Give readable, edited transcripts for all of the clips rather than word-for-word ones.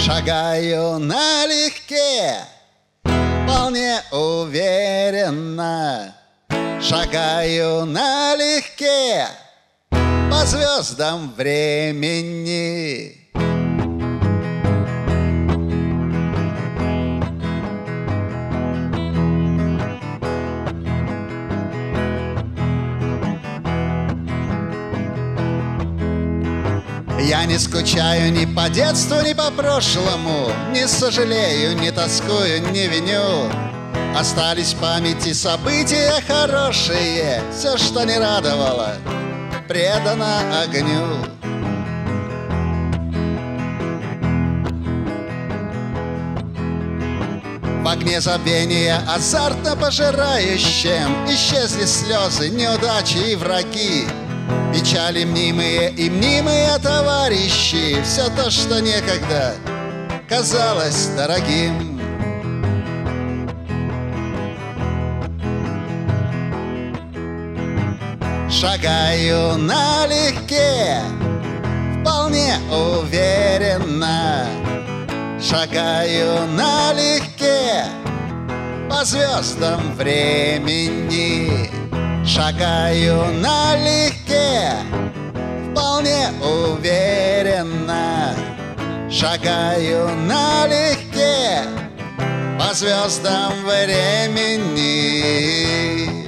Шагаю налегке, вполне уверенно. Шагаю налегке по звездам времени. Я не скучаю ни по детству, ни по прошлому, не сожалею, не тоскую, не виню. Остались в памяти события хорошие, все, что не радовало, предано огню. В огне забвения, азартно пожирающем, исчезли слезы, неудачи и враги. Печали мнимые и мнимые товарищи, все то, что некогда казалось дорогим. Шагаю налегке, вполне уверенно. Шагаю налегке по звездам времени. Шагаю налегке, вполне уверенно. Шагаю налегке по звездам времени.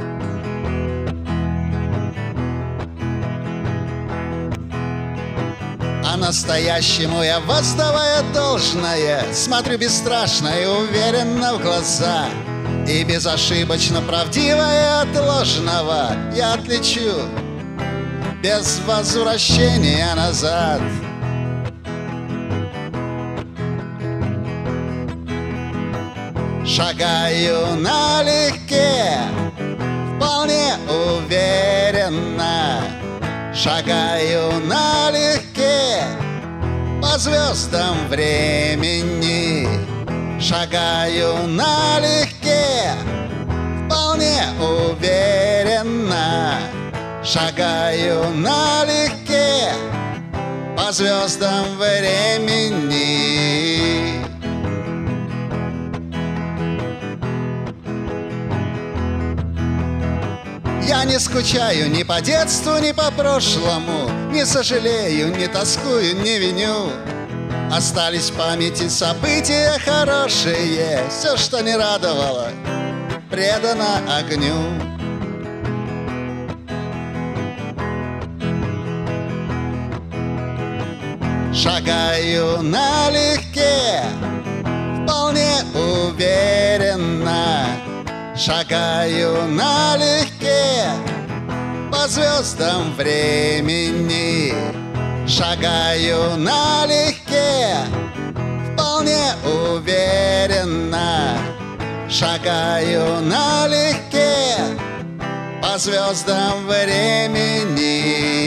А настоящему я, воздавая должное, смотрю бесстрашно и уверенно в глаза. И безошибочно правдивое от ложного я отличу без возвращения назад. Шагаю налегке, вполне уверенно. Шагаю налегке по звездам времени. Шагаю налегке, вполне уверенно. Шагаю налегке по звездам времени. Я не скучаю ни по детству, ни по прошлому, не сожалею, не тоскую, не виню. Остались в памяти события хорошие, все, что не радовало, предано огню. Шагаю налегке, вполне уверенно. Шагаю налегке по звездам времени. Шагаю налегке, вполне уверенно. Шагаю налегке по звездам времени.